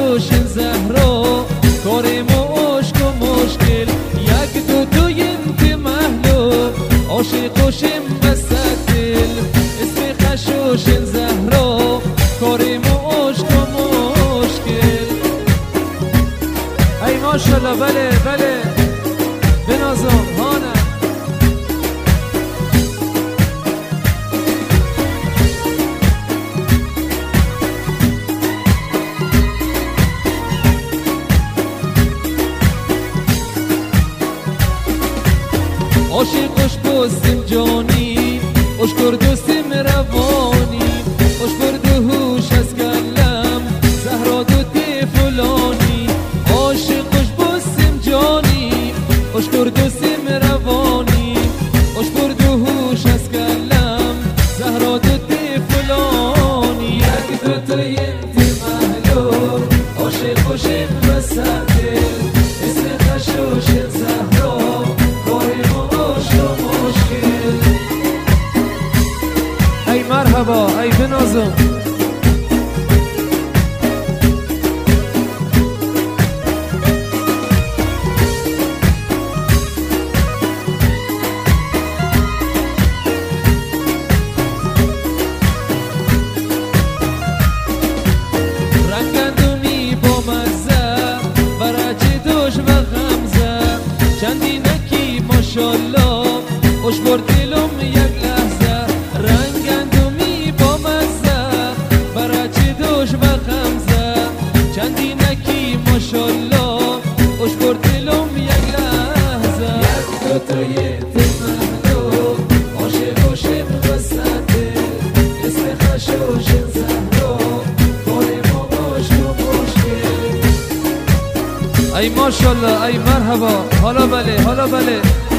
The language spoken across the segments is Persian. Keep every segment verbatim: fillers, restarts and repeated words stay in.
خشوش زهرا کارم و عشق و مشکل یک دو دوی انت محلو عاشق وشم وسط دل اسم خشوش زهرا کارم و عشق و مشکل. ای ماشالله بله بله بنازم هانه عاشق اش بستم جانی اش کردستم روانی اش برد هوش از کلم زهرا دو تی فلانی عاشق اش بستم جانی اش کردستم روانی اش برد هوش از کلم زهرا دو تی فلانی یک دو تی انت محلول عاشق وشم وسط دل اسم خشوش زهرا مرحبا ای بنازم رنگندمی با مزه برچه دوش و غمزه چندی نکی ماشالله خوش بر دلم یک لحظه رنگندمی با مزه برچه دوش و غمزه چندی نکی ماشالله خوش بر دلم یک لحظه یک دو تای تمهلو عاشق وشم وسط اسم خشوش زهرا کارم و عشق و مشکل. ای ماشالله ای مرحبا حالا بله حالا بله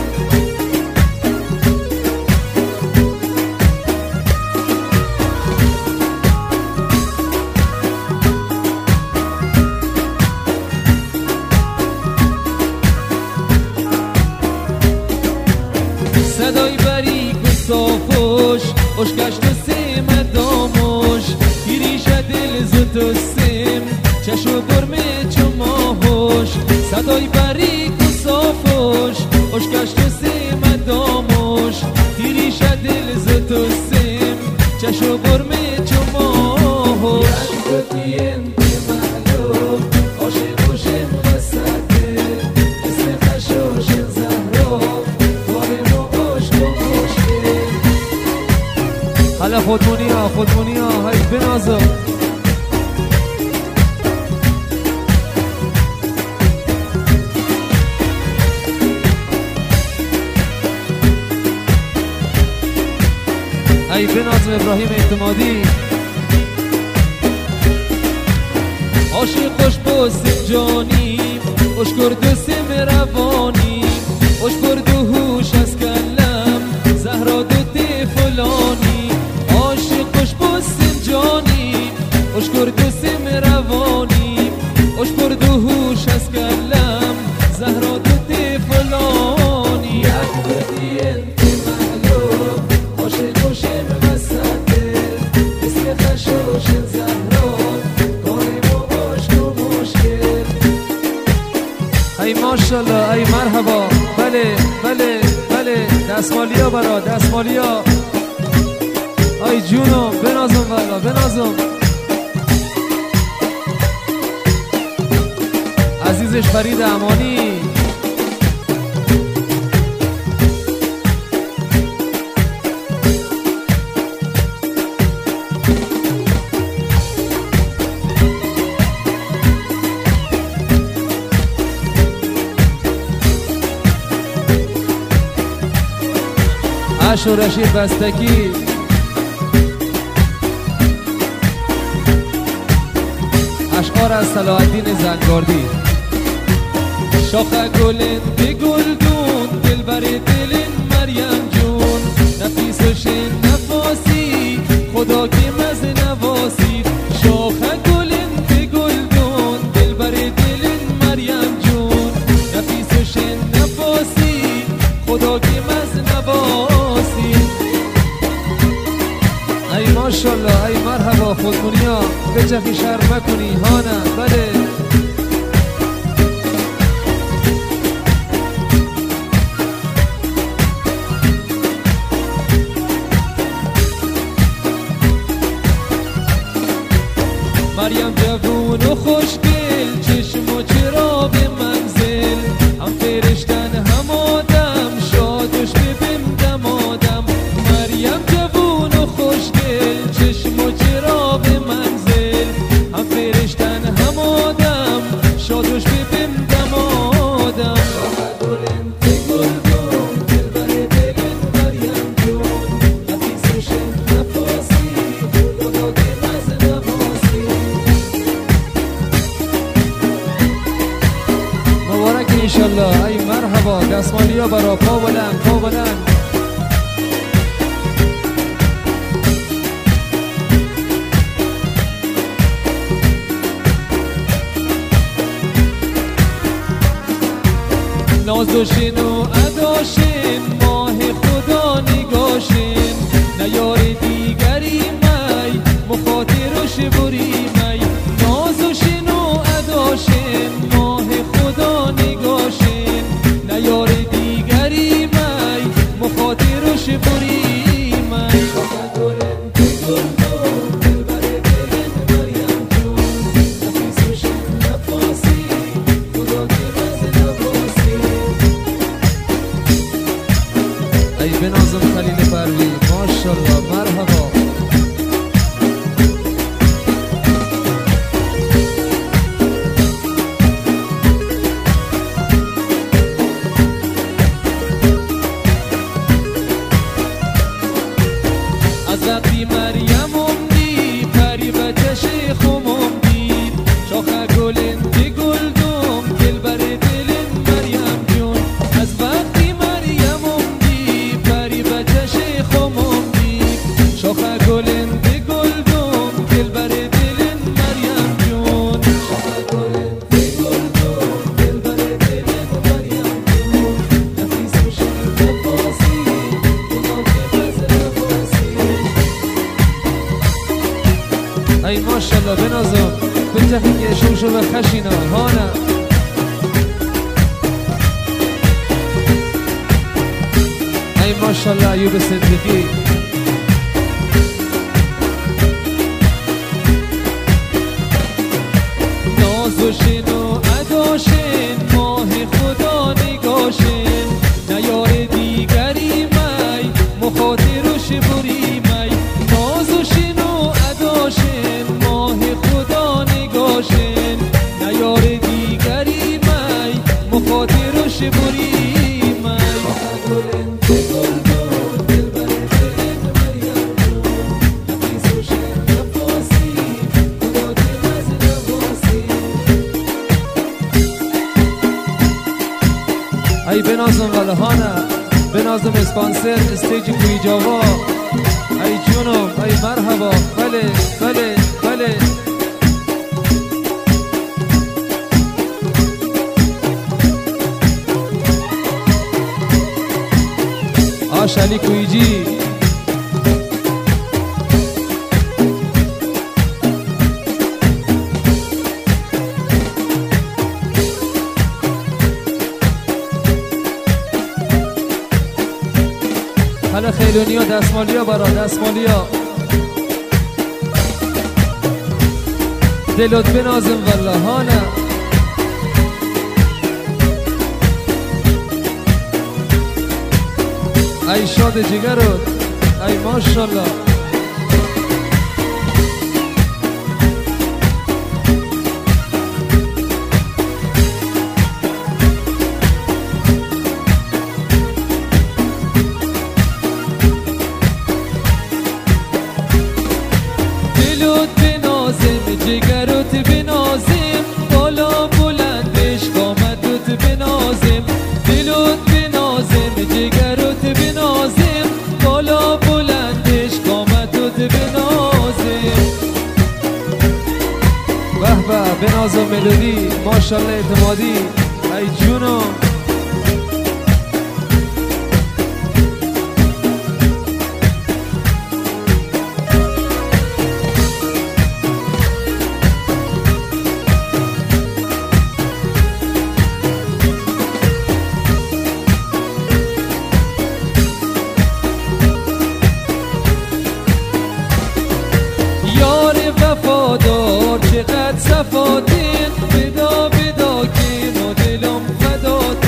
صدای بریک و صافوش اشکشت و سیم داموش گیریش دل زد و سیم چشم و برمه چو ماهوش صدای بریک و صافوش اشکشت و سیم داموش گیریش دل زد و سیم چشم و برمه چو ماهوش یک بطی انت معلوم عاشق وشم وسط اسم خشوش زهرا حالا خودمونی ها خودمونی ها های بنازم ای بنازم ابراهیم اعتمادی عاشق خوش بستم جانی خوش کردستم روانی خوش برد و هوش از کلم زهرا دو تی فلانی عاشق خوش بستم جانی خوش کردستم روانی خوش برد و هوش از کلم زهرا دو تی فلانی یک بردی انت معلوم عاشق وشم وسط اسم خشوش زهرا کارم و عشق و مشکل. ای ماشالله ای مرحبا بله بله بله دستمالیا برا دستمالیا ای جونم بنازم والا بنازم عزیزش فرید امانی عش و رشید بستگی اشعار از صلاح‌الدین زنگاردی شاخه گلن به گلدون دل بر دلن مریم جون نفیس و شن نفاسی خدا که مز نواسی شاخه گلن به گلدون دل بر دلن مریم جون نفیس و شن نفاسی خدا که مز نواسی. ای ماشالله ای مرحبا خودمونی ها به جفی شرم کنی هانه بله شادوش ببیم دمادم شاخه گلن تی گلدون دلبر دلن مریم جون نفیسوشن نفاسی خدا که مز نفاسی مبارک انشالله. ای مرحبا دستمالیا برا پا بلند پا بلند. نازوشین و اداشین ماه خدا نگاشین نیار دیگری می مخاطرش بری می نازوشین و اداشین ماه خدا نگاشین نیار دیگری می مخاطرش بری می شاخه گلن تی گلدون دلبر دلن مریم جون نفیسوشین نفاسی خدا که مز نفاسی. ای بنازم خلیل پروین ماشالله مرحبا. از وقتی مریم اومدی پری بچش خم اومدی شاخه گلن تی گلدون دلبر دلن مریم جون از وقتی مریم اومدی پری بچش خم اومدی شاخه گلن تی گلدون دلبر دلن مریم جون شاخه گلن تی گلدون دلبر دلن مریم جون نفیسوشن نفاسی خدا که مز نفاسی. ای ماشالله بنازم بتخی که شوشو به خشینا هانه. ای ماشالله ایوب صدیقی نازوشین و اداشین ماه خدا نگاشین نیار دیگری می مخاطرش بری می نازوشین و اداشین ماه خدا نگاشین نیار دیگری می مخاطرش بری می شاخه گلن تی گلدون دلبر دلن مریم جون نفیسوشن نفاسی خدا که مز نفاسی. ای بنازم ولهانه بنازم اسپانسر استیج کوی جاوا. ای جونم ای مرحبا بله بله بله. آش علی کویجی حالا خیلونیا دستمالیا برا دستمالیا دلت بنازم والله هانه. ای شاد جگرت ای ماشالله. دلت بنازم جگرت بنازم بالا بلندش قامتت بنازم دلت بنازم جگرت بنازم بالا بلندش قامتت بنازم. به به بنازم ملودی ماشالله اعتمادی ای جونم. وفادار چقدر صفاتین بدا بدا که ما دلم فدات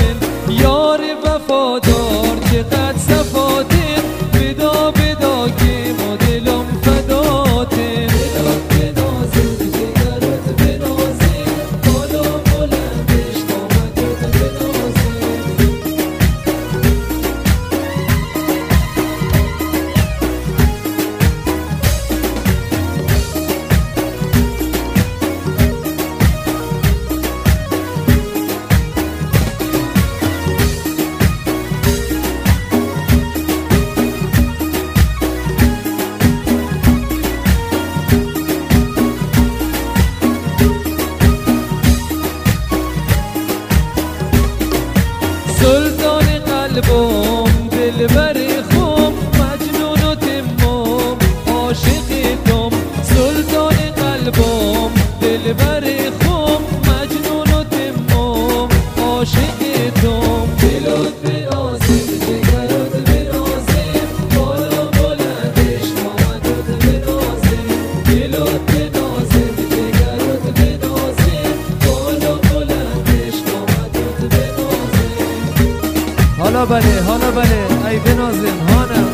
قلبم دلبر خوم مجنون و تمام عاشقتم سلطان قلبم دلبر خوم مجنون و تمام عاشقتم دلت بنازم جگرت بنازم بالا بلندش نامدت بنازم دلت بنازم جگرت بنازم بالا بلندش نامدت بنازم حالا بله حالا بله ای بنازم هانم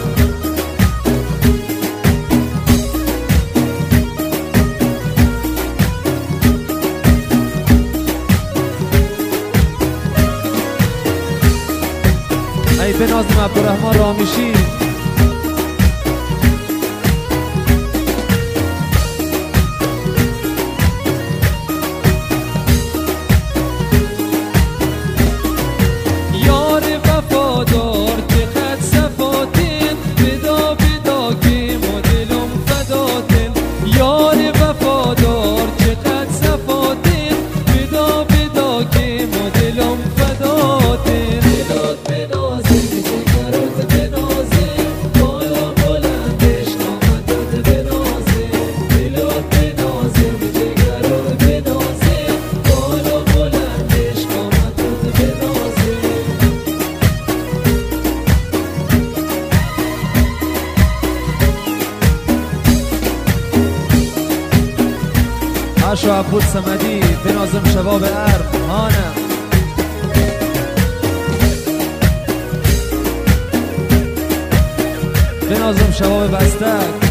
ای بنازم عبدالرحمن رامیشی یار وفادار چقدر صفاتین بدا بدا که مدلم فداتین یار وفادار چقدر صفاتین بدا بدا که مدلم فداتین دلت بنازم جگرت بنازم بالا بلندش نامدت بنازم دلت بنازم جگرت بنازم بالا بلندش نامدت بنازم عشو عبود سمدی بنازم شباب ارم هانم بنازم شباب بستک